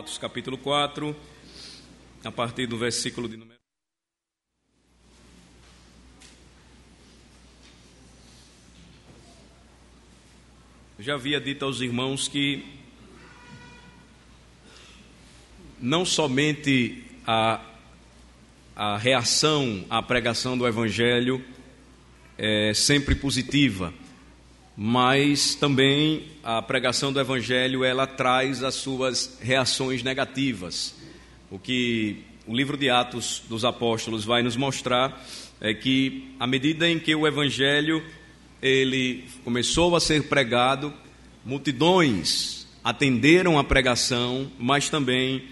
Atos capítulo 4, a partir do versículo de número... Eu já havia dito aos irmãos que não somente a reação à pregação do Evangelho é sempre positiva, mas também a pregação do Evangelho, ela traz as suas reações negativas. O que o livro de Atos dos Apóstolos vai nos mostrar é que, à medida em que o Evangelho ele começou a ser pregado, multidões atenderam a pregação, mas também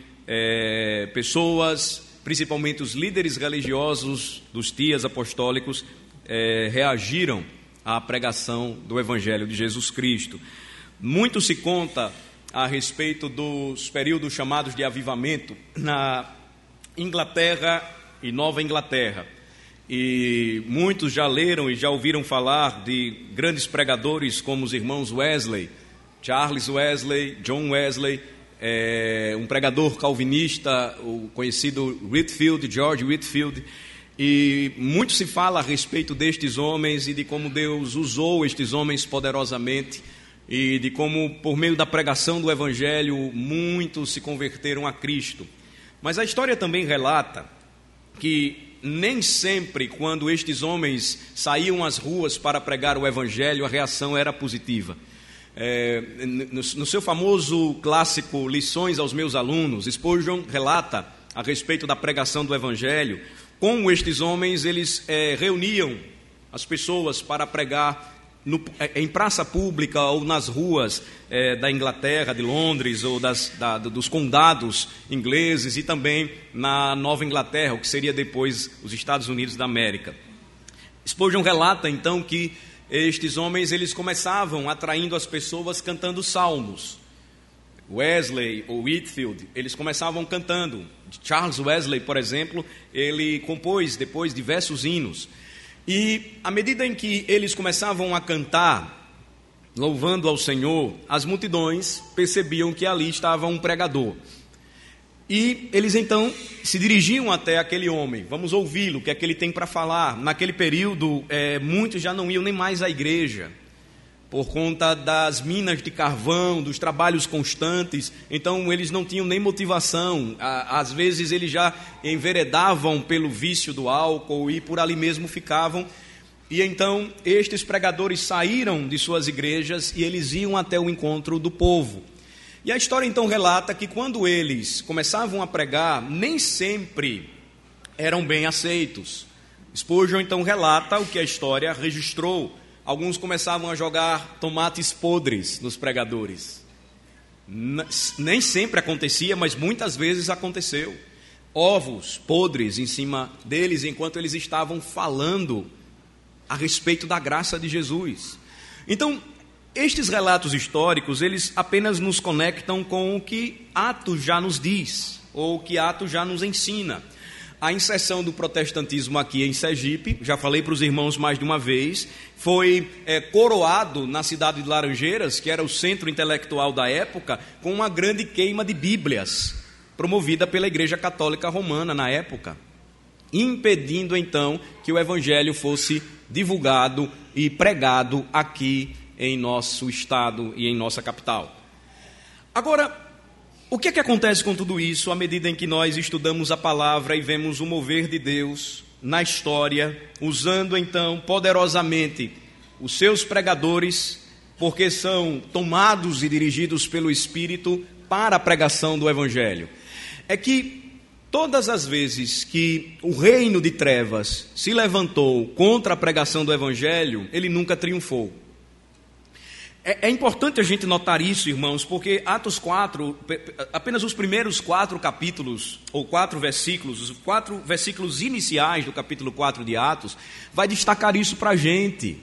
pessoas, principalmente os líderes religiosos dos dias apostólicos, reagiram à pregação do Evangelho de Jesus Cristo. Muito se conta a respeito dos períodos chamados de avivamento na Inglaterra e Nova Inglaterra. E muitos já leram e já ouviram falar de grandes pregadores como os irmãos Wesley, Charles Wesley, John Wesley, um pregador calvinista, o conhecido Whitefield, George Whitefield. E muito se fala a respeito destes homens e de como Deus usou estes homens poderosamente e de como, por meio da pregação do Evangelho, muitos se converteram a Cristo. Mas a história também relata que nem sempre, quando estes homens saíam às ruas para pregar o Evangelho, a reação era positiva. No seu famoso clássico Lições aos Meus Alunos, Spurgeon relata a respeito da pregação do Evangelho, como estes homens eles reuniam as pessoas para pregar em praça pública ou nas ruas da Inglaterra, de Londres, ou dos condados ingleses, e também na Nova Inglaterra, o que seria depois os Estados Unidos da América. Spurgeon relata então que estes homens eles começavam atraindo as pessoas cantando salmos. Wesley ou Whitefield, eles começavam cantando. Charles Wesley, por exemplo, ele compôs depois diversos hinos. E à medida em que eles começavam a cantar, louvando ao Senhor, as multidões percebiam que ali estava um pregador. E eles então se dirigiam até aquele homem. Vamos ouvi-lo, o que é que ele tem para falar. Naquele período, muitos já não iam nem mais à igreja, por conta das minas de carvão, dos trabalhos constantes. Então eles não tinham nem motivação, às vezes eles já enveredavam pelo vício do álcool e por ali mesmo ficavam. E então estes pregadores saíram de suas igrejas e eles iam até o encontro do povo. E a história então relata que quando eles começavam a pregar, nem sempre eram bem aceitos. Spurgeon então relata o que a história registrou. Alguns começavam a jogar tomates podres nos pregadores. Nem sempre acontecia, mas muitas vezes aconteceu. Ovos podres em cima deles, enquanto eles estavam falando a respeito da graça de Jesus. Então, estes relatos históricos, eles apenas nos conectam com o que Atos já nos diz, ou o que Atos já nos ensina. A inserção do protestantismo aqui em Sergipe, já falei para os irmãos mais de uma vez, foi coroado na cidade de Laranjeiras, que era o centro intelectual da época, com uma grande queima de Bíblias, promovida pela Igreja Católica Romana na época, impedindo então que o Evangelho fosse divulgado e pregado aqui em nosso estado e em nossa capital. Agora, o que é que acontece com tudo isso à medida em que nós estudamos a palavra e vemos o mover de Deus na história, usando então poderosamente os seus pregadores, porque são tomados e dirigidos pelo Espírito para a pregação do Evangelho? É que todas as vezes que o reino de trevas se levantou contra a pregação do Evangelho, ele nunca triunfou. É importante a gente notar isso, irmãos, porque Atos 4, apenas os primeiros 4 capítulos, ou 4 versículos, os 4 versículos iniciais do capítulo 4 de Atos, vai destacar isso para a gente.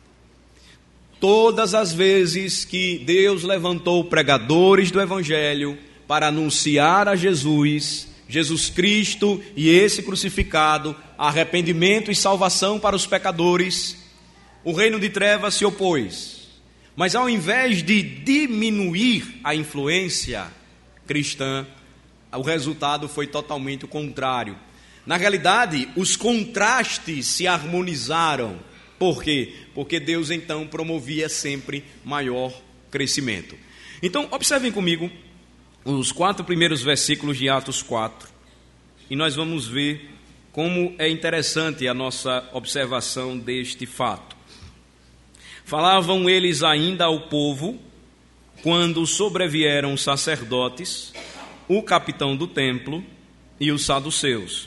Todas as vezes que Deus levantou pregadores do Evangelho para anunciar a Jesus, Jesus Cristo e esse crucificado, arrependimento e salvação para os pecadores, o reino de trevas se opôs. Mas ao invés de diminuir a influência cristã, o resultado foi totalmente o contrário. Na realidade, os contrastes se harmonizaram. Por quê? Porque Deus então promovia sempre maior crescimento. Então, observem comigo os 4 primeiros versículos de Atos 4, e nós vamos ver como é interessante a nossa observação deste fato. Falavam eles ainda ao povo, quando sobrevieram os sacerdotes, o capitão do templo e os saduceus,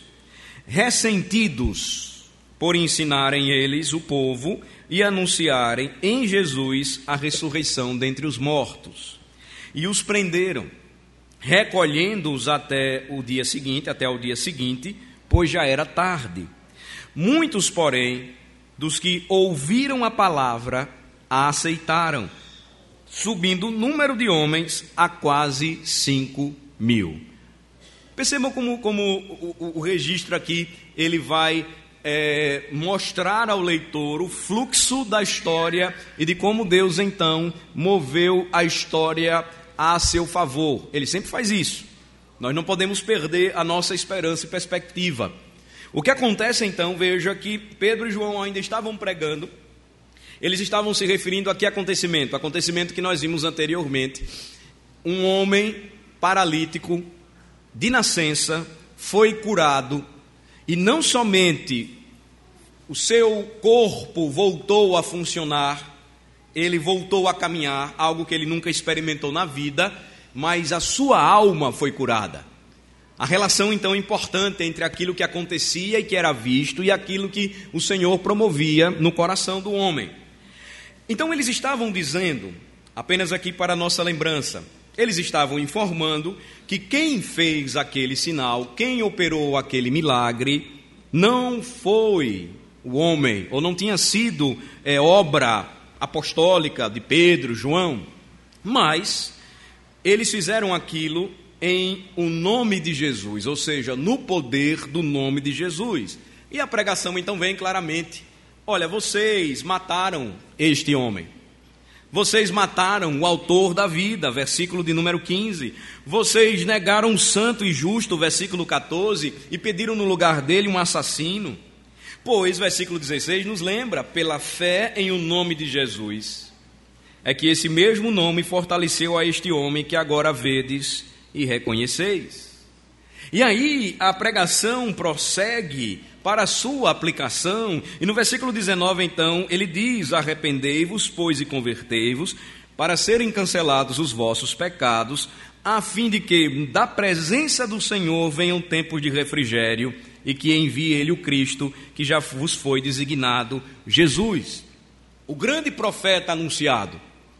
ressentidos por ensinarem eles o povo e anunciarem em Jesus a ressurreição dentre os mortos. E os prenderam, recolhendo-os até o dia seguinte, pois já era tarde. Muitos, porém, dos que ouviram a palavra, a aceitaram, subindo o número de homens a quase 5.000. Percebam como o registro aqui, ele vai mostrar ao leitor o fluxo da história e de como Deus então moveu a história a seu favor. Ele sempre faz isso. Nós não podemos perder a nossa esperança e perspectiva. O que acontece então, veja que Pedro e João ainda estavam pregando. Eles estavam se referindo a que acontecimento? Acontecimento que nós vimos anteriormente. Um homem paralítico de nascença foi curado, e não somente o seu corpo voltou a funcionar, ele voltou a caminhar, algo que ele nunca experimentou na vida, mas a sua alma foi curada. A relação então importante entre aquilo que acontecia e que era visto e aquilo que o Senhor promovia no coração do homem. Então eles estavam dizendo, apenas aqui para nossa lembrança, eles estavam informando que quem fez aquele sinal, quem operou aquele milagre, não foi o homem, ou não tinha sido obra apostólica de Pedro, João, mas eles fizeram aquilo em o nome de Jesus, ou seja, no poder do nome de Jesus. E a pregação então vem claramente: olha, vocês mataram este homem. Vocês mataram o autor da vida, versículo de número 15. Vocês negaram o santo e justo, versículo 14, e pediram no lugar dele um assassino. Pois, versículo 16, nos lembra, pela fé em o nome de Jesus, é que esse mesmo nome fortaleceu a este homem que agora vedes e reconheceis. E aí a pregação prossegue para a sua aplicação, e no versículo 19 então ele diz: arrependei-vos, pois, e convertei-vos, para serem cancelados os vossos pecados, a fim de que da presença do Senhor venham tempos de refrigério, e que envie ele o Cristo, que já vos foi designado, Jesus. O grande profeta anunciado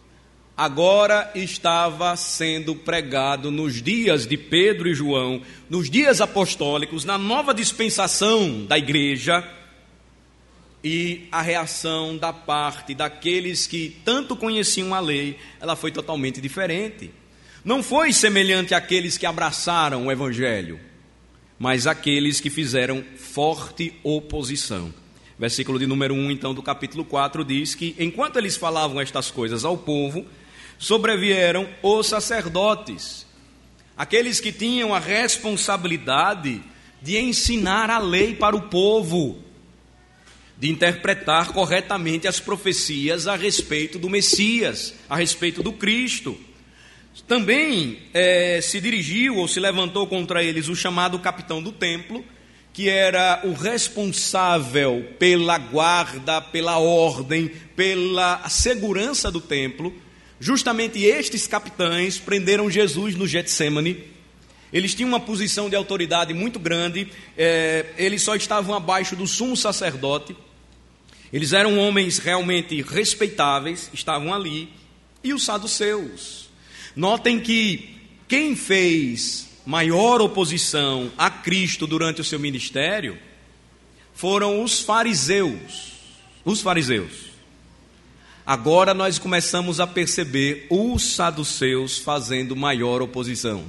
agora estava sendo pregado nos dias de Pedro e João, nos dias apostólicos, na nova dispensação da igreja, e a reação da parte daqueles que tanto conheciam a lei, ela foi totalmente diferente. Não foi semelhante àqueles que abraçaram o evangelho, mas àqueles que fizeram forte oposição. Versículo de número 1, então, do capítulo 4, diz que, enquanto eles falavam estas coisas ao povo, sobrevieram os sacerdotes, aqueles que tinham a responsabilidade de ensinar a lei para o povo, de interpretar corretamente as profecias a respeito do Messias, a respeito do Cristo. Também se dirigiu ou se levantou contra eles o chamado capitão do templo, que era o responsável pela guarda, pela ordem, pela segurança do templo. Justamente estes capitães prenderam Jesus no Getsêmani. Eles tinham uma posição de autoridade muito grande, eles só estavam abaixo do sumo sacerdote. Eles eram homens realmente respeitáveis, estavam ali. E os saduceus. Notem que quem fez maior oposição a Cristo durante o seu ministério foram os fariseus. Os fariseus. Agora nós começamos a perceber os saduceus fazendo maior oposição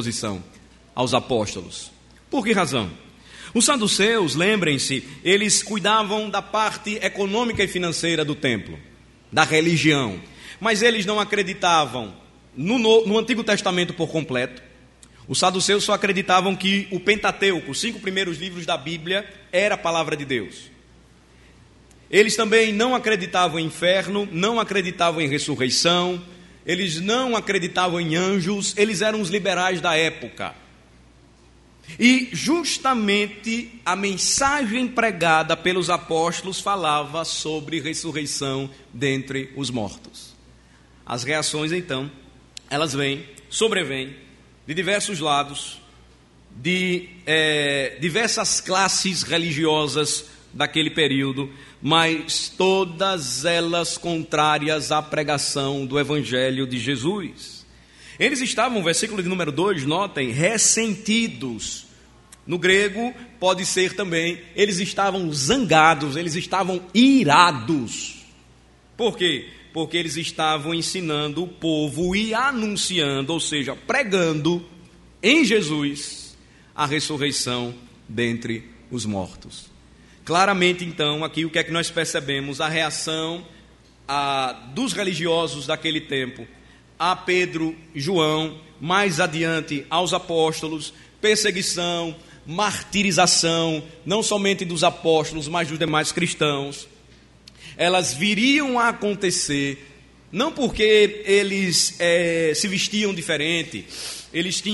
aos apóstolos. Por que razão? Os saduceus, lembrem-se, eles cuidavam da parte econômica e financeira do templo, da religião, mas eles não acreditavam no Antigo Testamento por completo. Os saduceus só acreditavam que o Pentateuco, os 5 primeiros livros da Bíblia, era a palavra de Deus. Eles também não acreditavam em inferno, não acreditavam em ressurreição, eles não acreditavam em anjos, eles eram os liberais da época. E justamente a mensagem pregada pelos apóstolos falava sobre ressurreição dentre os mortos. As reações, então, elas sobrevêm de diversos lados, de diversas classes religiosas daquele período, mas todas elas contrárias à pregação do Evangelho de Jesus. Eles estavam, versículo de número 2, notem, ressentidos. No grego, pode ser também, eles estavam zangados, eles estavam irados. Por quê? Porque eles estavam ensinando o povo e anunciando, ou seja, pregando em Jesus a ressurreição dentre os mortos. Claramente, então, aqui o que é que nós percebemos? A reação dos religiosos daquele tempo a Pedro e João, mais adiante aos apóstolos, perseguição, martirização, não somente dos apóstolos, mas dos demais cristãos. Elas viriam a acontecer, não porque eles se vestiam diferente, eles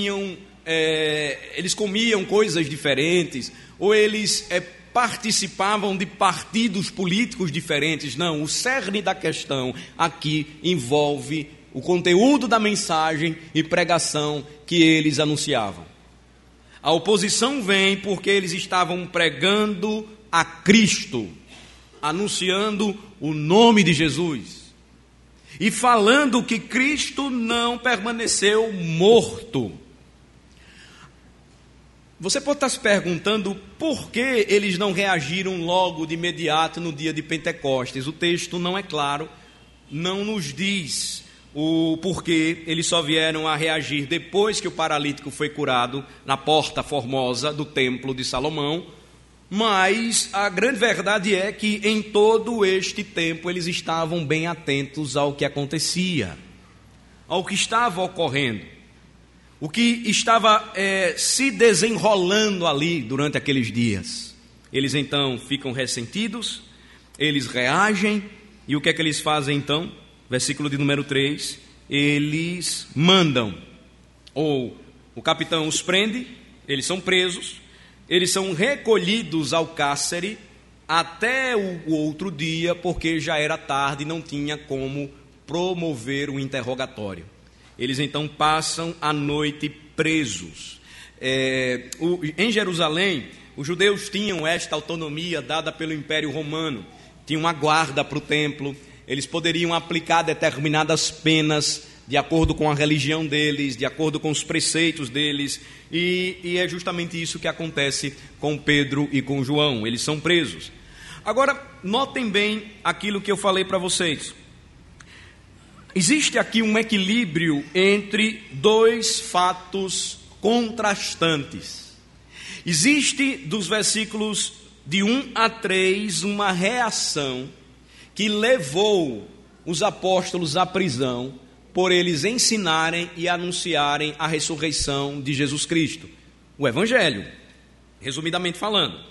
comiam coisas diferentes, ou eles participavam de partidos políticos diferentes. Não, o cerne da questão aqui envolve o conteúdo da mensagem e pregação que eles anunciavam. A oposição vem porque eles estavam pregando a Cristo, anunciando o nome de Jesus e falando que Cristo não permaneceu morto. Você pode estar se perguntando por que eles não reagiram logo de imediato no dia de Pentecostes. O texto não é claro, não nos diz o porquê eles só vieram a reagir depois que o paralítico foi curado na porta formosa do templo de Salomão, mas a grande verdade é que em todo este tempo eles estavam bem atentos ao que acontecia, ao que estava ocorrendo. O que estava se desenrolando ali durante aqueles dias. Eles então ficam ressentidos, eles reagem, e o que é que eles fazem então? Versículo de número 3, eles mandam, ou o capitão os prende, eles são presos, eles são recolhidos ao cárcere até o outro dia, porque já era tarde e não tinha como promover o interrogatório. Eles então passam a noite presos. Em Jerusalém, os judeus tinham esta autonomia dada pelo Império Romano. Tinham uma guarda para o templo, eles poderiam aplicar determinadas penas de acordo com a religião deles, de acordo com os preceitos deles, e é justamente isso que acontece com Pedro e com João. Eles são presos. Agora, notem bem aquilo que eu falei para vocês. Existe aqui um equilíbrio entre dois fatos contrastantes. Existe, dos versículos de 1 a 3, uma reação que levou os apóstolos à prisão por eles ensinarem e anunciarem a ressurreição de Jesus Cristo, o Evangelho, resumidamente falando.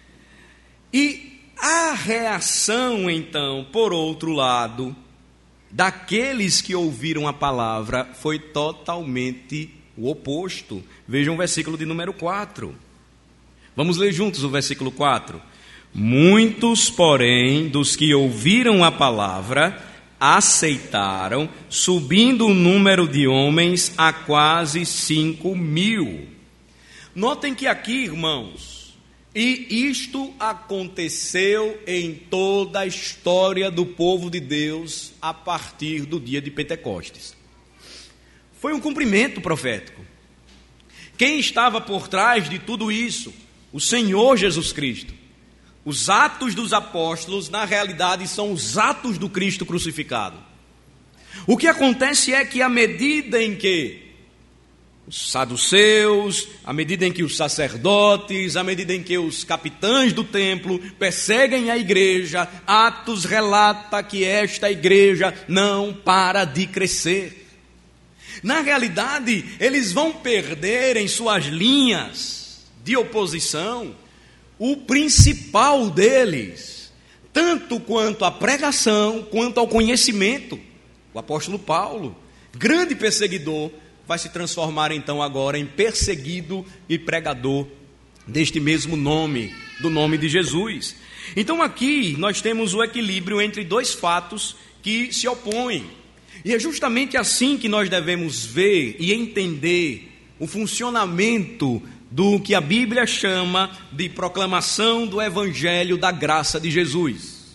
E a reação, então, por outro lado, daqueles que ouviram a palavra foi totalmente o oposto. Vejam o versículo de número 4. Vamos ler juntos o versículo 4. Muitos, porém, dos que ouviram a palavra, aceitaram, subindo o número de homens a quase 5.000. Notem que aqui, irmãos, e isto aconteceu em toda a história do povo de Deus a partir do dia de Pentecostes. Foi um cumprimento profético. Quem estava por trás de tudo isso? O Senhor Jesus Cristo. Os atos dos apóstolos, na realidade, são os atos do Cristo crucificado. O que acontece é que à medida em que os saduceus, à medida em que os sacerdotes, à medida em que os capitães do templo perseguem a igreja, Atos relata que esta igreja não para de crescer. Na realidade, eles vão perder em suas linhas de oposição o principal deles, tanto quanto à pregação, quanto ao conhecimento. O apóstolo Paulo, grande perseguidor, vai se transformar então agora em perseguido e pregador deste mesmo nome, do nome de Jesus. Então aqui nós temos o equilíbrio entre dois fatos que se opõem. E é justamente assim que nós devemos ver e entender o funcionamento do que a Bíblia chama de proclamação do Evangelho da graça de Jesus.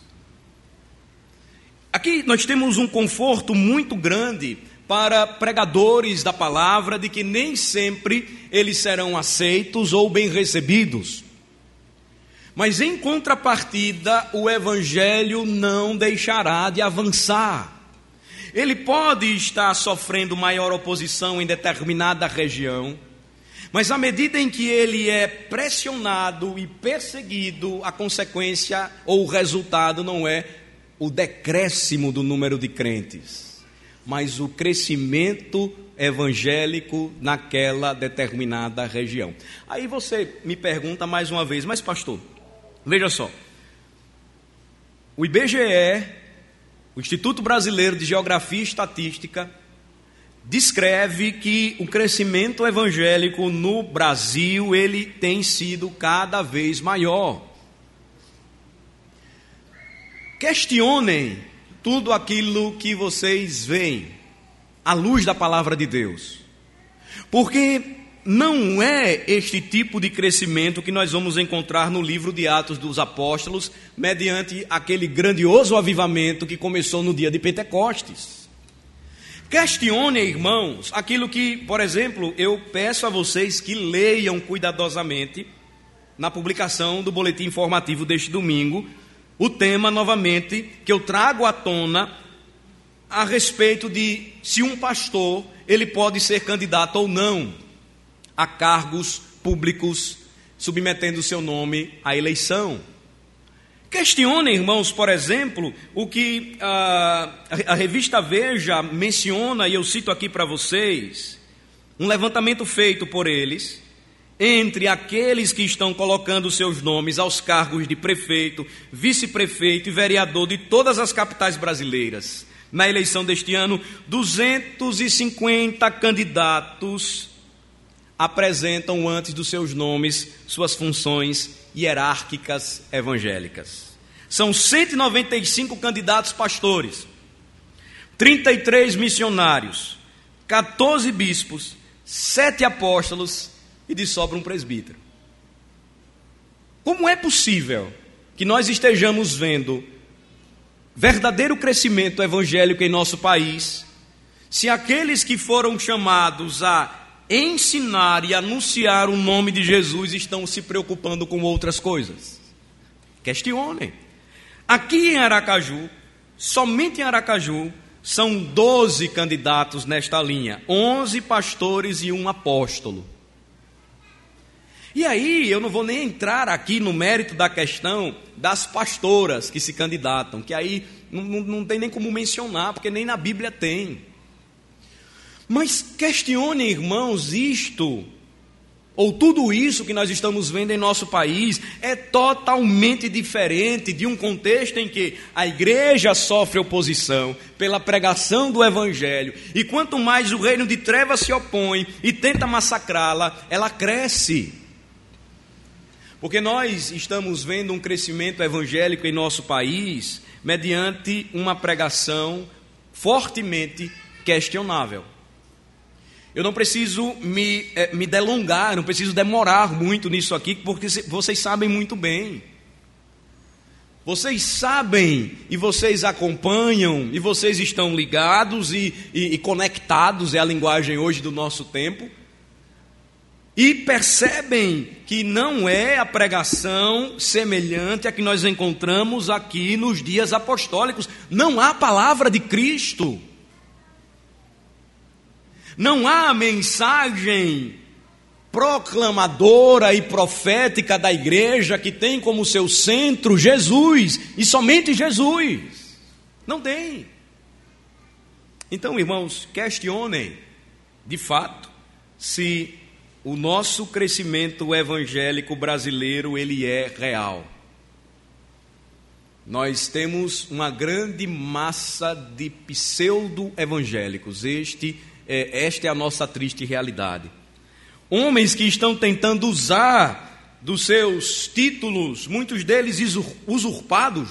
Aqui nós temos um conforto muito grande para pregadores da palavra, de que nem sempre eles serão aceitos ou bem recebidos. Mas em contrapartida, o Evangelho não deixará de avançar. Ele pode estar sofrendo maior oposição em determinada região, mas à medida em que ele é pressionado e perseguido, a consequência ou o resultado não é o decréscimo do número de crentes, mas o crescimento evangélico naquela determinada região. Aí você me pergunta mais uma vez, mas pastor, veja só, o IBGE, o Instituto Brasileiro de Geografia e Estatística, descreve que o crescimento evangélico no Brasil, ele tem sido cada vez maior. Questionem tudo aquilo que vocês veem à luz da palavra de Deus, porque não é este tipo de crescimento que nós vamos encontrar no livro de Atos dos Apóstolos, mediante aquele grandioso avivamento que começou no dia de Pentecostes. Questionem, irmãos, aquilo que, por exemplo, eu peço a vocês que leiam cuidadosamente na publicação do boletim informativo deste domingo, o tema novamente que eu trago à tona a respeito de se um pastor ele pode ser candidato ou não a cargos públicos, submetendo o seu nome à eleição. Questionem, irmãos, por exemplo, o que a revista Veja menciona, e eu cito aqui para vocês, um levantamento feito por eles, entre aqueles que estão colocando seus nomes aos cargos de prefeito, vice-prefeito e vereador de todas as capitais brasileiras. Na eleição deste ano, 250 candidatos apresentam antes dos seus nomes suas funções hierárquicas evangélicas. São 195 candidatos pastores, 33 missionários, 14 bispos, 7 apóstolos e de sobra um presbítero. Como é possível que nós estejamos vendo verdadeiro crescimento evangélico em nosso país, se aqueles que foram chamados a ensinar e anunciar o nome de Jesus estão se preocupando com outras coisas? Questionem. Aqui em Aracaju, somente em Aracaju, são 12 candidatos nesta linha, 11 pastores e um apóstolo. E aí, eu não vou nem entrar aqui no mérito da questão das pastoras que se candidatam, que aí não tem nem como mencionar, porque nem na Bíblia tem. Mas questione, irmãos, isto, ou tudo isso que nós estamos vendo em nosso país, é totalmente diferente de um contexto em que a igreja sofre oposição pela pregação do Evangelho, e quanto mais o reino de trevas se opõe e tenta massacrá-la, ela cresce. Porque nós estamos vendo um crescimento evangélico em nosso país mediante uma pregação fortemente questionável. Eu não preciso me delongar, não preciso demorar muito nisso aqui, porque vocês sabem muito bem. Vocês sabem e vocês acompanham e vocês estão ligados e conectados, é a linguagem hoje do nosso tempo, e percebem que não é a pregação semelhante à que nós encontramos aqui nos dias apostólicos. Não há palavra de Cristo. Não há a mensagem proclamadora e profética da igreja que tem como seu centro Jesus e somente Jesus. Não tem. Então, irmãos, questionem de fato, se o nosso crescimento evangélico brasileiro ele é real. Nós temos uma grande massa de pseudo-evangélicos. Esta é a nossa triste realidade. Homens que estão tentando usar dos seus títulos, muitos deles usurpados,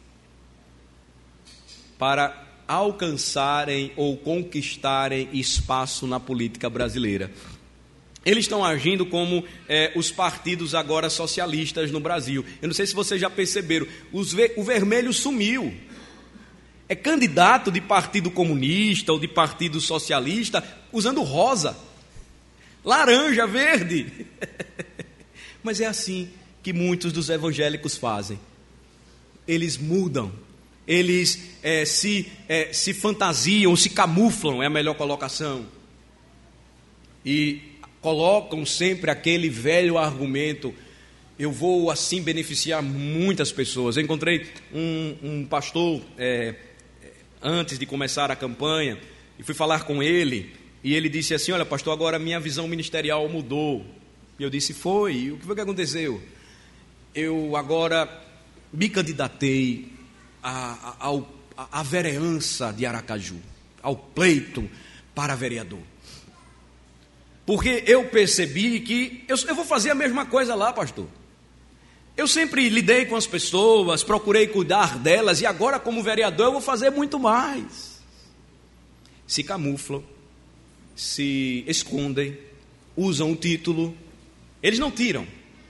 para alcançarem ou conquistarem espaço na política brasileira. Eles estão agindo como os partidos agora socialistas no Brasil. Eu não sei se vocês já perceberam, o vermelho sumiu. É candidato de partido comunista ou de partido socialista usando rosa, laranja, verde. Mas é assim que muitos dos evangélicos fazem. Eles mudam, eles se fantasiam, se camuflam, é a melhor colocação. E colocam sempre aquele velho argumento: eu vou assim beneficiar muitas pessoas. Eu encontrei um pastor antes de começar a campanha e fui falar com ele, e ele disse assim: olha, pastor, agora minha visão ministerial mudou. E eu disse: foi? E o que foi que aconteceu? Eu agora me candidatei à vereança de Aracaju, ao pleito para vereador. Porque eu percebi que eu vou fazer a mesma coisa lá, pastor. Eu sempre lidei com as pessoas, procurei cuidar delas, e agora como vereador eu vou fazer muito mais. Se camuflam, se escondem, usam o título, eles não tiram.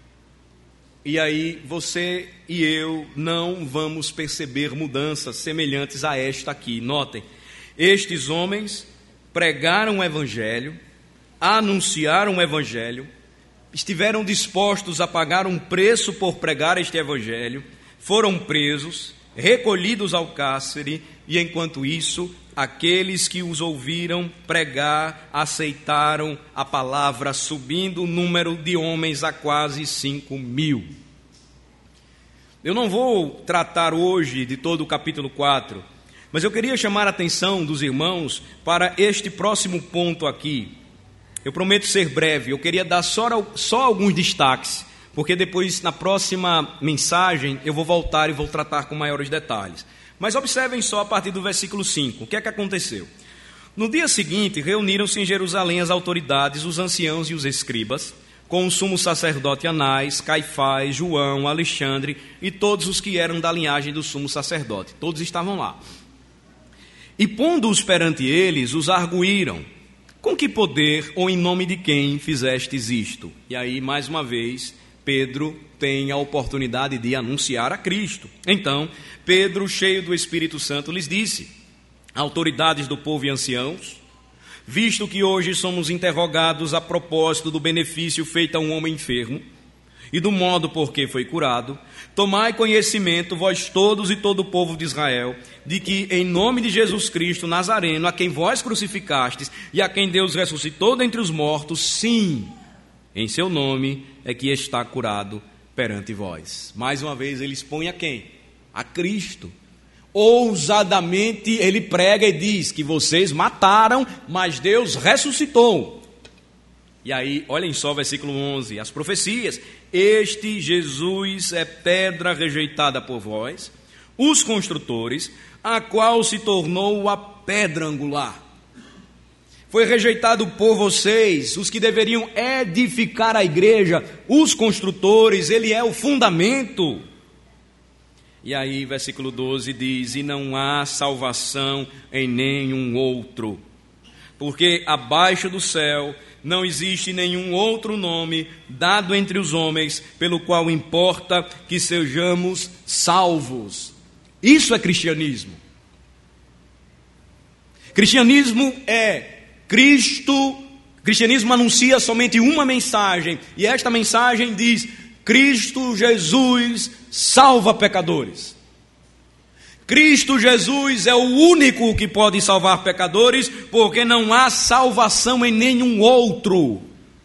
E aí você e eu não vamos perceber mudanças semelhantes a esta aqui. Notem, estes homens pregaram o evangelho, anunciaram o evangelho, estiveram dispostos a pagar um preço por pregar este evangelho, foram presos, recolhidos ao cárcere, e enquanto isso, aqueles que os ouviram pregar aceitaram a palavra, subindo o número de homens a quase 5.000. Eu não vou tratar hoje de todo o capítulo 4, mas eu queria chamar a atenção dos irmãos para este próximo ponto aqui. Eu prometo ser breve, eu queria dar só alguns destaques, porque depois, na próxima mensagem, eu vou voltar e vou tratar com maiores detalhes. Mas observem só a partir do versículo 5, o que é que aconteceu? No dia seguinte, reuniram-se em Jerusalém as autoridades, os anciãos e os escribas, com o sumo sacerdote Anás, Caifás, João, Alexandre e todos os que eram da linhagem do sumo sacerdote. Todos estavam lá. E pondo-os perante eles, os arguíram: com que poder ou em nome de quem fizestes isto? E aí, mais uma vez, Pedro tem a oportunidade de anunciar a Cristo. Então, Pedro, cheio do Espírito Santo, lhes disse: autoridades do povo e anciãos, visto que hoje somos interrogados a propósito do benefício feito a um homem enfermo e do modo por que foi curado, tomai conhecimento, vós todos e todo o povo de Israel, de que em nome de Jesus Cristo Nazareno, a quem vós crucificastes e a quem Deus ressuscitou dentre os mortos, sim, em seu nome é que está curado perante vós. Mais uma vez ele expõe a quem? A Cristo. Ousadamente ele prega e diz que vocês mataram, mas Deus ressuscitou. E aí, olhem só o versículo 11, as profecias: este Jesus é pedra rejeitada por vós, os construtores, a qual se tornou a pedra angular. Foi rejeitado por vocês, os que deveriam edificar a igreja, os construtores, ele é o fundamento. E aí, versículo 12 diz: e não há salvação em nenhum outro, porque abaixo do céu não existe nenhum outro nome dado entre os homens pelo qual importa que sejamos salvos. Isso é cristianismo. Cristianismo é Cristo. Cristianismo anuncia somente uma mensagem, e esta mensagem diz: Cristo Jesus salva pecadores. Cristo Jesus é o único que pode salvar pecadores, porque não há salvação em nenhum outro.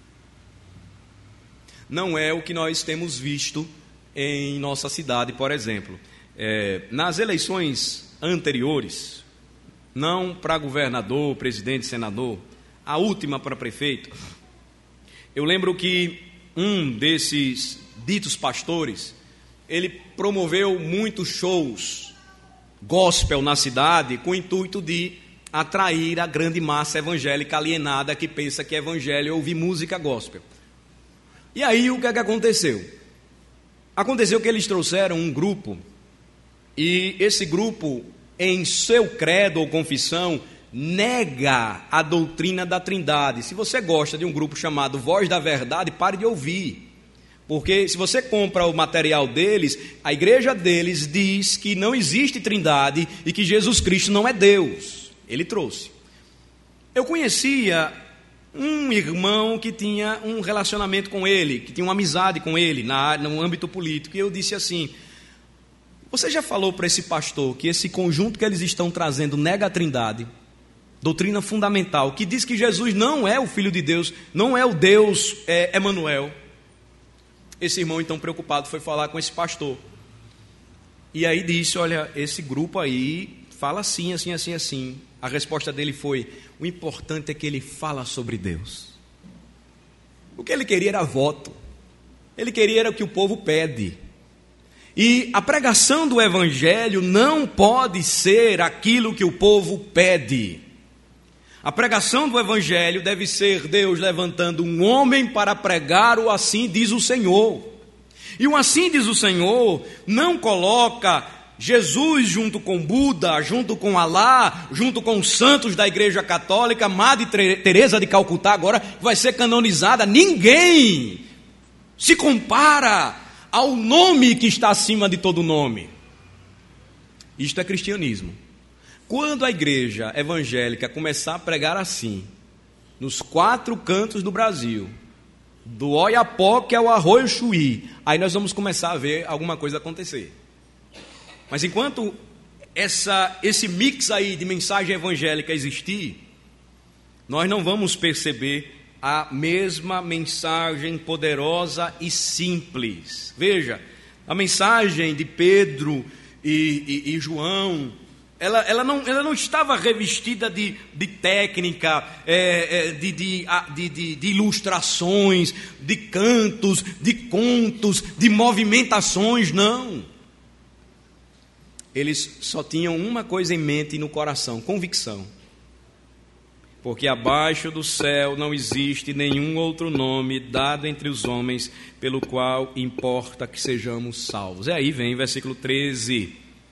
Não é o que nós temos visto em nossa cidade, por exemplo. Nas eleições anteriores, não para governador, presidente, senador, a última para prefeito. Eu lembro que um desses ditos pastores, ele promoveu muitos shows gospel na cidade com o intuito de atrair a grande massa evangélica alienada que pensa que evangelho é ouvir música gospel. E aí o que é que aconteceu? Aconteceu que eles trouxeram um grupo, e esse grupo, em seu credo ou confissão, nega a doutrina da Trindade. Se você gosta de um grupo chamado Voz da Verdade, pare de ouvir. Porque se você compra o material deles, a igreja deles diz que não existe Trindade e que Jesus Cristo não é Deus. Ele trouxe. Eu conhecia um irmão que tinha um relacionamento com ele, que tinha uma amizade com ele no âmbito político, e eu disse assim: você já falou para esse pastor que esse conjunto que eles estão trazendo nega a Trindade, doutrina fundamental, que diz que Jesus não é o Filho de Deus, não é o Deus Emanuel? Esse irmão, então, preocupado, foi falar com esse pastor. E aí disse: olha, esse grupo aí fala assim, assim, assim, assim. A resposta dele foi: o importante é que ele fala sobre Deus. O que ele queria era voto. Ele queria era o que o povo pede. E a pregação do evangelho não pode ser aquilo que o povo pede. A pregação do evangelho deve ser Deus levantando um homem para pregar o assim diz o Senhor. E o assim diz o Senhor não coloca Jesus junto com Buda, junto com Alá, junto com os santos da Igreja Católica. Madre Teresa de Calcutá agora vai ser canonizada. Ninguém se compara ao nome que está acima de todo nome. Isto é cristianismo. Quando a igreja evangélica começar a pregar assim, nos 4 cantos do Brasil, do Oiapoque ao Arroio Chuí, aí nós vamos começar a ver alguma coisa acontecer. Mas enquanto esse mix aí de mensagem evangélica existir, nós não vamos perceber a mesma mensagem poderosa e simples. Veja, a mensagem de Pedro e João, ela não estava revestida de técnica, de ilustrações, de cantos, de contos, de movimentações, não. Eles só tinham uma coisa em mente e no coração: convicção. Porque abaixo do céu não existe nenhum outro nome dado entre os homens pelo qual importa que sejamos salvos. E aí vem versículo 13.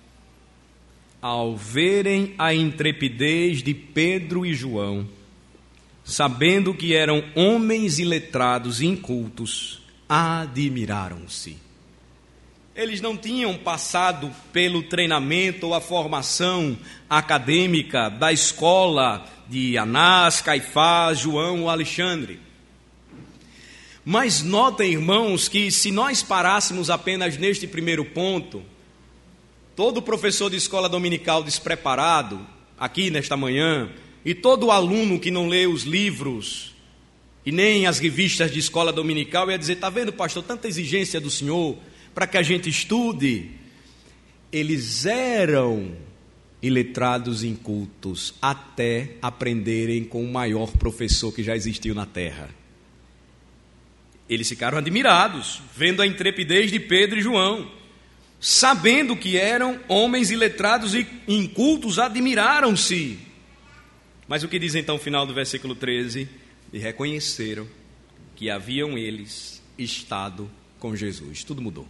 Ao verem a intrepidez de Pedro e João, sabendo que eram homens iletrados e incultos, admiraram-se. Eles não tinham passado pelo treinamento ou a formação acadêmica da escola de Anás, Caifás, João ou Alexandre. Mas notem, irmãos, que se nós parássemos apenas neste primeiro ponto, todo professor de escola dominical despreparado, aqui nesta manhã, e todo aluno que não lê os livros e nem as revistas de escola dominical, ia dizer: está vendo, pastor, tanta exigência do senhor para que a gente estude. Eles eram iletrados e incultos até aprenderem com o maior professor que já existiu na terra. Eles ficaram admirados, vendo a intrepidez de Pedro e João. Sabendo que eram homens iletrados e incultos, admiraram-se. Mas o que diz então o final do versículo 13? E reconheceram que haviam eles estado com Jesus. Tudo mudou.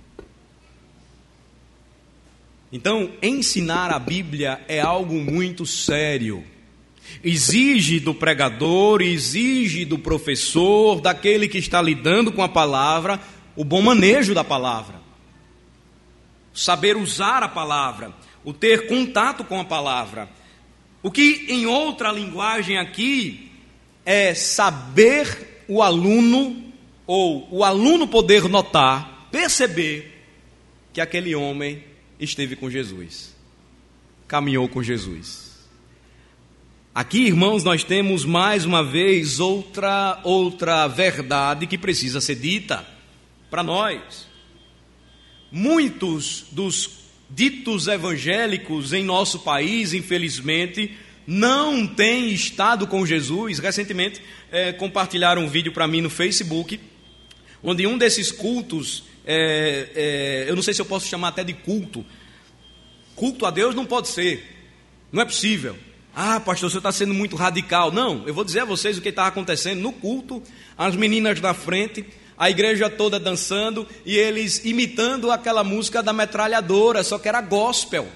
Então, ensinar a Bíblia é algo muito sério. Exige do pregador, exige do professor, daquele que está lidando com a palavra, o bom manejo da palavra. Saber usar a palavra, o ter contato com a palavra. O que em outra linguagem aqui é saber o aluno, ou o aluno poder notar, perceber que aquele homem esteve com Jesus, caminhou com Jesus. Aqui, irmãos, nós temos mais uma vez outra verdade que precisa ser dita para nós. Muitos dos ditos evangélicos em nosso país, infelizmente, não tem estado com Jesus. Recentemente compartilharam um vídeo para mim no Facebook, onde um desses cultos, eu não sei se eu posso chamar até de culto a Deus não pode ser, não é possível. Ah, pastor, você está sendo muito radical. Não, eu vou dizer a vocês o que está acontecendo no culto, as meninas na frente, a igreja toda dançando e eles imitando aquela música da metralhadora, só que era gospel.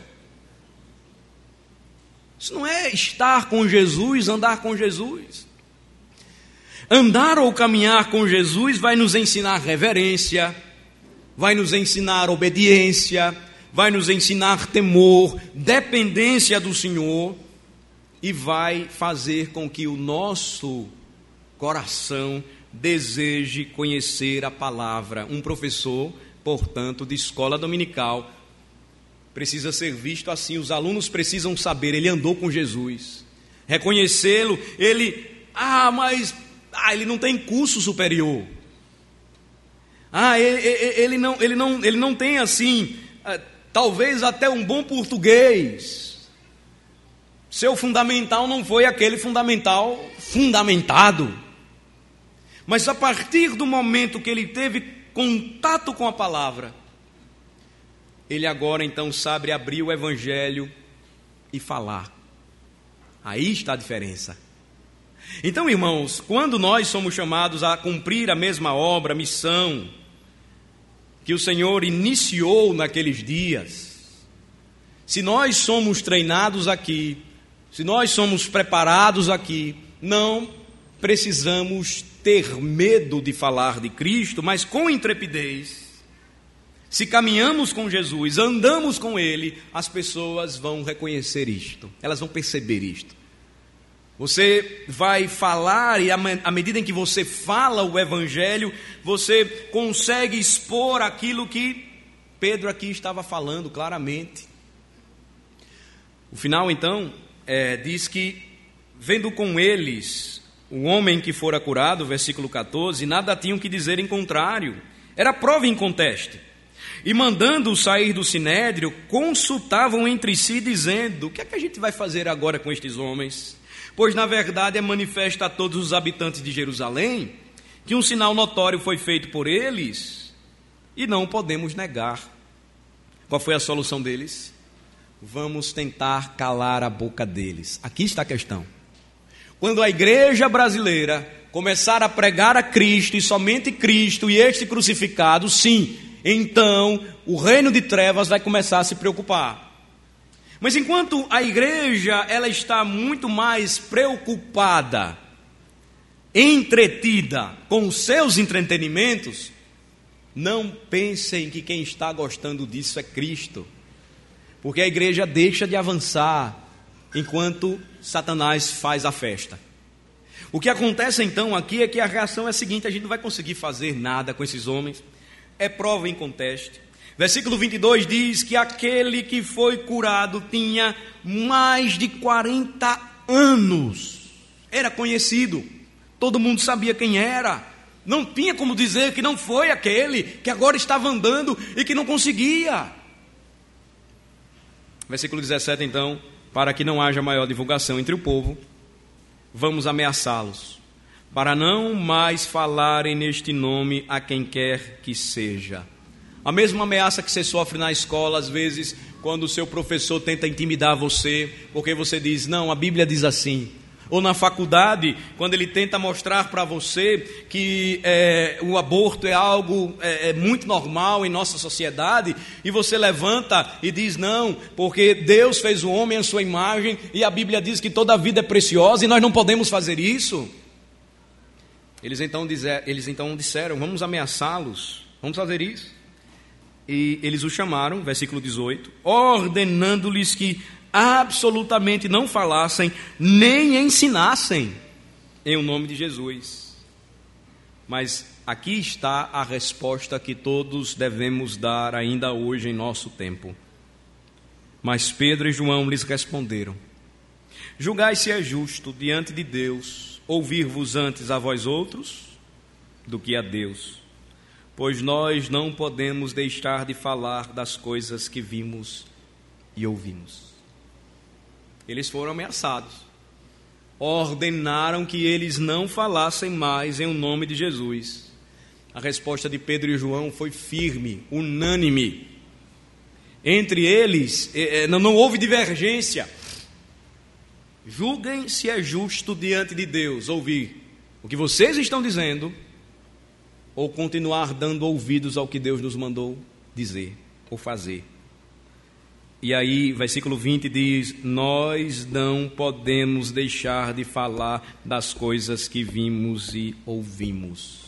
Isso não é estar com Jesus, andar com Jesus. Andar ou caminhar com Jesus vai nos ensinar reverência, vai nos ensinar obediência, vai nos ensinar temor, dependência do Senhor, e vai fazer com que o nosso coração deseje conhecer a palavra. Um professor, portanto, de escola dominical, precisa ser visto assim. Os alunos precisam saber, ele andou com Jesus, reconhecê-lo. Ele não tem curso superior. Ele não tem assim, talvez até um bom português. Seu fundamental não foi aquele fundamental fundamentado. Mas a partir do momento que ele teve contato com a palavra, ele agora então sabe abrir o evangelho e falar. Aí está a diferença. Então, irmãos, quando nós somos chamados a cumprir a mesma obra, missão, que o Senhor iniciou naqueles dias, se nós somos treinados aqui, se nós somos preparados aqui, não precisamos ter medo de falar de Cristo, mas com intrepidez. Se caminhamos com Jesus, andamos com Ele, as pessoas vão reconhecer isto, elas vão perceber isto. Você vai falar e à medida em que você fala o Evangelho, você consegue expor aquilo que Pedro aqui estava falando claramente. O final então diz que, vendo com eles o homem que fora curado, versículo 14, nada tinham que dizer em contrário, era prova inconteste. E mandando-o sair do sinédrio, consultavam entre si, dizendo: o que é que a gente vai fazer agora com estes homens? Pois na verdade é manifesto a todos os habitantes de Jerusalém que um sinal notório foi feito por eles e não podemos negar. Qual foi a solução deles? Vamos tentar calar a boca deles. Aqui está a questão. Quando a igreja brasileira começar a pregar a Cristo e somente Cristo e este crucificado, sim, então o reino de trevas vai começar a se preocupar. Mas enquanto a igreja ela está muito mais preocupada, entretida com os seus entretenimentos, não pensem que quem está gostando disso é Cristo. Porque a igreja deixa de avançar enquanto Satanás faz a festa. O que acontece então aqui é que a reação é a seguinte: a gente não vai conseguir fazer nada com esses homens, é prova inconteste. Versículo 22 diz que aquele que foi curado tinha mais de 40 anos, era conhecido, todo mundo sabia quem era, não tinha como dizer que não foi aquele que agora estava andando e que não conseguia. Versículo 17 então: para que não haja maior divulgação entre o povo, vamos ameaçá-los, para não mais falarem neste nome a quem quer que seja. A mesma ameaça que você sofre na escola, às vezes, quando o seu professor tenta intimidar você, porque você diz: não, a Bíblia diz assim. Ou na faculdade, quando ele tenta mostrar para você que o aborto é algo muito normal em nossa sociedade, e você levanta e diz: não, porque Deus fez o homem à sua imagem, e a Bíblia diz que toda vida é preciosa, e nós não podemos fazer isso. Eles então disseram: vamos ameaçá-los, vamos fazer isso. E eles o chamaram, versículo 18, ordenando-lhes que absolutamente não falassem, nem ensinassem em o nome de Jesus. Mas aqui está a resposta que todos devemos dar ainda hoje em nosso tempo. Mas Pedro e João lhes responderam: julgai se é justo diante de Deus ouvir-vos antes a vós outros do que a Deus. Pois nós não podemos deixar de falar das coisas que vimos e ouvimos. Eles foram ameaçados. Ordenaram que eles não falassem mais em o nome de Jesus. A resposta de Pedro e João foi firme, unânime. Entre eles não houve divergência. Julguem se é justo diante de Deus ouvir o que vocês estão dizendo ou continuar dando ouvidos ao que Deus nos mandou dizer ou fazer. E aí, versículo 20 diz: nós não podemos deixar de falar das coisas que vimos e ouvimos.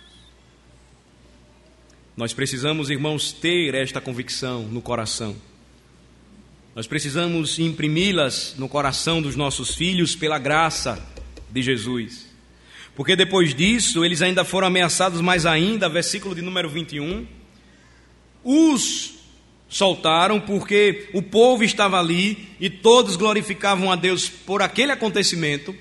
Nós precisamos, irmãos, ter esta convicção no coração. Nós precisamos imprimi-las no coração dos nossos filhos pela graça de Jesus. Porque depois disso, eles ainda foram ameaçados mais ainda, versículo de número 21. Os soltaram porque o povo estava ali e todos glorificavam a Deus por aquele acontecimento.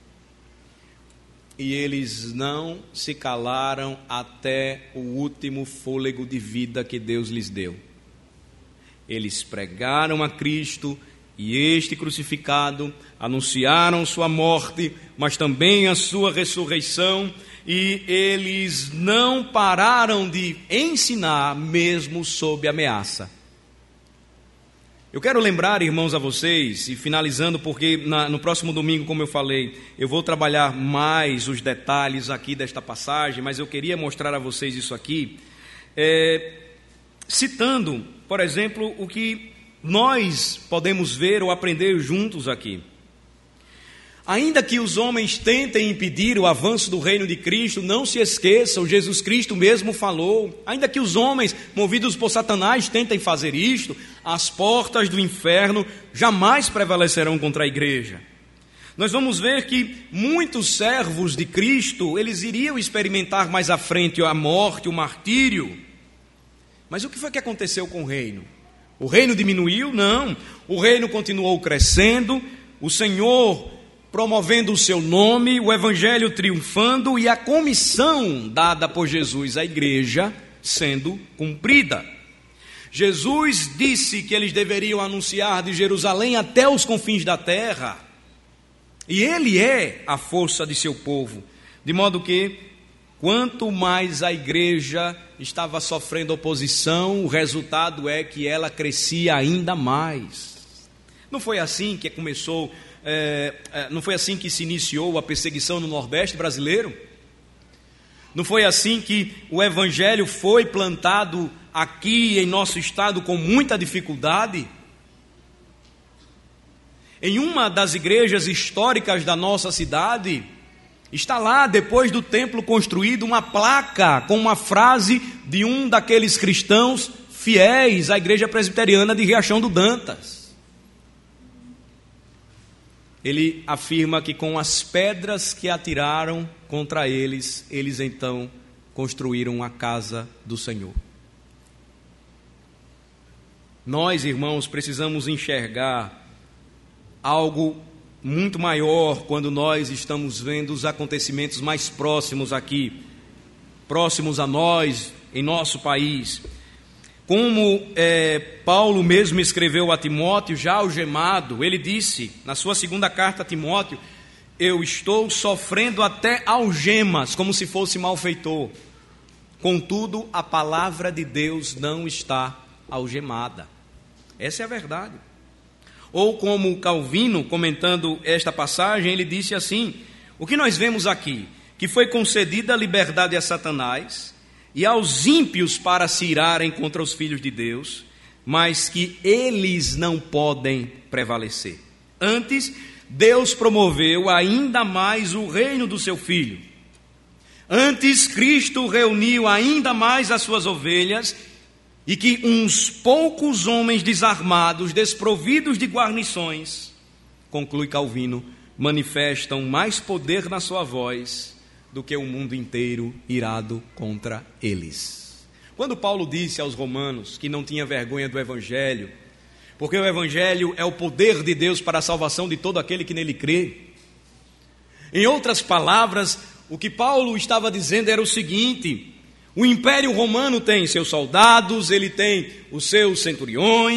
E eles não se calaram até o último fôlego de vida que Deus lhes deu. Eles pregaram a Cristo e este crucificado, anunciaram sua morte, mas também a sua ressurreição, e eles não pararam de ensinar mesmo sob ameaça. Eu quero lembrar, irmãos, a vocês, e finalizando, porque no próximo domingo, como eu falei, eu vou trabalhar mais os detalhes aqui desta passagem, mas eu queria mostrar a vocês isso aqui, citando, por exemplo, o que nós podemos ver ou aprender juntos aqui. Ainda que os homens tentem impedir o avanço do reino de Cristo, não se esqueçam, Jesus Cristo mesmo falou, ainda que os homens, movidos por Satanás, tentem fazer isto, as portas do inferno jamais prevalecerão contra a igreja. Nós vamos ver que muitos servos de Cristo, eles iriam experimentar mais à frente a morte, o martírio. Mas o que foi que aconteceu com o reino? O reino diminuiu? Não. O reino continuou crescendo, o Senhor promovendo o seu nome, o evangelho triunfando e a comissão dada por Jesus à igreja sendo cumprida. Jesus disse que eles deveriam anunciar de Jerusalém até os confins da terra, e ele é a força de seu povo, de modo que quanto mais a igreja estava sofrendo oposição, o resultado é que ela crescia ainda mais. Não foi assim que começou, não foi assim que se iniciou a perseguição no Nordeste brasileiro? Não foi assim que o evangelho foi plantado aqui em nosso estado com muita dificuldade? Em uma das igrejas históricas da nossa cidade, está lá, depois do templo construído, uma placa com uma frase de um daqueles cristãos fiéis à igreja presbiteriana de Riachão do Dantas. Ele afirma que com as pedras que atiraram contra eles, eles então construíram a casa do Senhor. Nós, irmãos, precisamos enxergar algo muito maior quando nós estamos vendo os acontecimentos mais próximos aqui, próximos a nós, em nosso país. Como Paulo mesmo escreveu a Timóteo, já algemado, ele disse na sua segunda carta a Timóteo: eu estou sofrendo até algemas, como se fosse malfeitor. Contudo, a palavra de Deus não está algemada. Essa é a verdade. Ou como Calvino, comentando esta passagem, ele disse assim: o que nós vemos aqui? Que foi concedida a liberdade a Satanás e aos ímpios para se irarem contra os filhos de Deus, mas que eles não podem prevalecer. Antes, Deus promoveu ainda mais o reino do seu Filho. Antes, Cristo reuniu ainda mais as suas ovelhas, e que uns poucos homens desarmados, desprovidos de guarnições, conclui Calvino, manifestam mais poder na sua voz do que o mundo inteiro irado contra eles. Quando Paulo disse aos romanos que não tinha vergonha do Evangelho, porque o Evangelho é o poder de Deus para a salvação de todo aquele que nele crê. Em outras palavras, o que Paulo estava dizendo era o seguinte: o Império Romano tem seus soldados, ele tem os seus centuriões,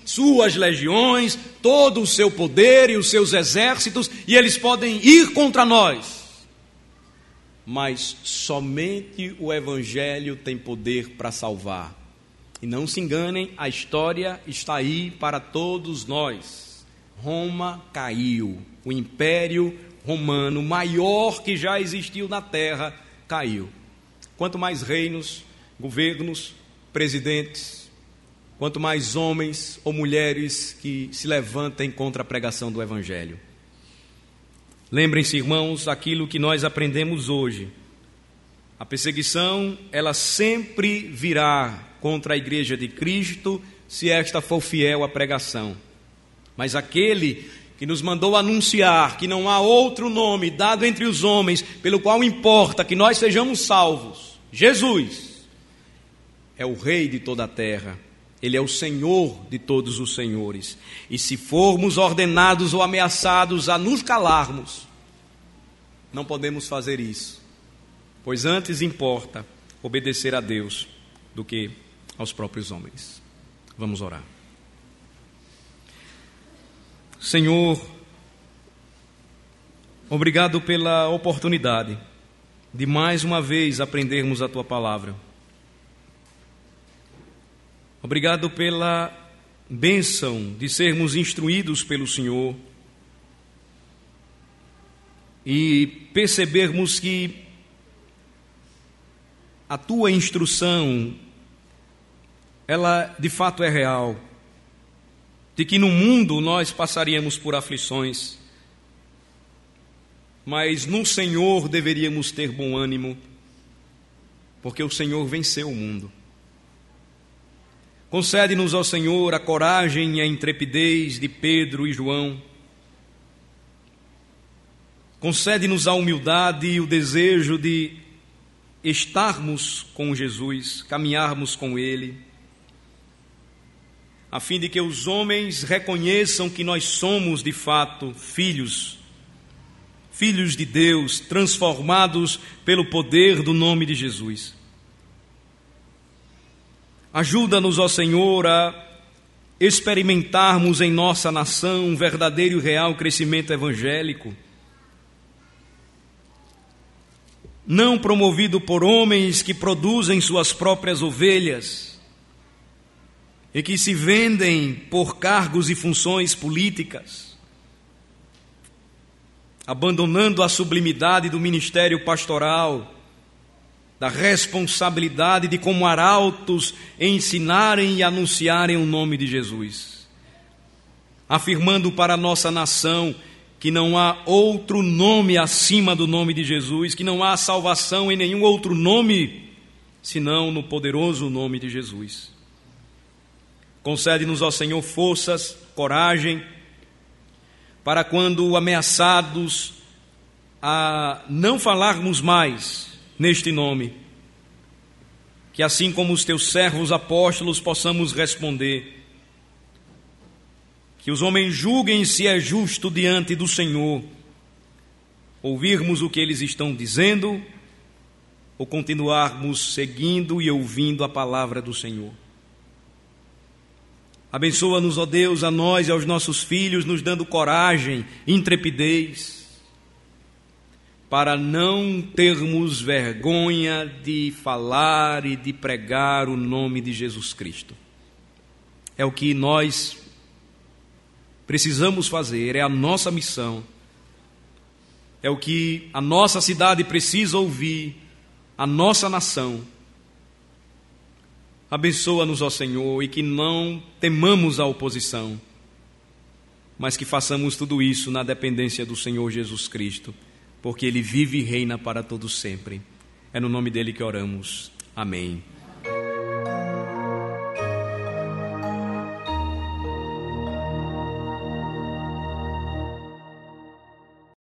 suas legiões, todo o seu poder e os seus exércitos, e eles podem ir contra nós. Mas somente o Evangelho tem poder para salvar. E não se enganem, a história está aí para todos nós. Roma caiu, o Império Romano, maior que já existiu na terra, caiu. Quanto mais reinos, governos, presidentes, quanto mais homens ou mulheres que se levantem contra a pregação do Evangelho. Lembrem-se, irmãos, aquilo que nós aprendemos hoje. A perseguição, ela sempre virá contra a igreja de Cristo, se esta for fiel à pregação. Mas aquele que nos mandou anunciar que não há outro nome dado entre os homens pelo qual importa que nós sejamos salvos, Jesus, é o Rei de toda a terra. Ele é o Senhor de todos os senhores. E se formos ordenados ou ameaçados a nos calarmos, não podemos fazer isso, pois antes importa obedecer a Deus do que aos próprios homens. Vamos orar. Senhor, obrigado pela oportunidade de mais uma vez aprendermos a Tua palavra. Obrigado pela bênção de sermos instruídos pelo Senhor e percebermos que a Tua instrução, ela de fato é real, de que no mundo nós passaríamos por aflições, mas no Senhor deveríamos ter bom ânimo, porque o Senhor venceu o mundo. Concede-nos, ó Senhor, a coragem e a intrepidez de Pedro e João. Concede-nos a humildade e o desejo de estarmos com Jesus, caminharmos com Ele, a fim de que os homens reconheçam que nós somos, de fato, filhos de Deus, transformados pelo poder do nome de Jesus. Ajuda-nos, ó Senhor, a experimentarmos em nossa nação um verdadeiro e real crescimento evangélico, não promovido por homens que produzem suas próprias ovelhas e que se vendem por cargos e funções políticas, abandonando a sublimidade do ministério pastoral, da responsabilidade de, como arautos, ensinarem e anunciarem o nome de Jesus, afirmando para a nossa nação que não há outro nome acima do nome de Jesus, que não há salvação em nenhum outro nome, senão no poderoso nome de Jesus. Concede-nos, ó Senhor, forças, coragem, para quando ameaçados a não falarmos mais neste nome, que assim como os teus servos apóstolos possamos responder, que os homens julguem se é justo diante do Senhor ouvirmos o que eles estão dizendo ou continuarmos seguindo e ouvindo a palavra do Senhor. Abençoa-nos, ó Deus, a nós e aos nossos filhos, nos dando coragem, intrepidez, para não termos vergonha de falar e de pregar o nome de Jesus Cristo. É o que nós precisamos fazer, é a nossa missão, é o que a nossa cidade precisa ouvir, a nossa nação. Abençoa-nos, ó Senhor, e que não temamos a oposição, mas que façamos tudo isso na dependência do Senhor Jesus Cristo, porque Ele vive e reina para todo sempre. É no nome dEle que oramos. Amém.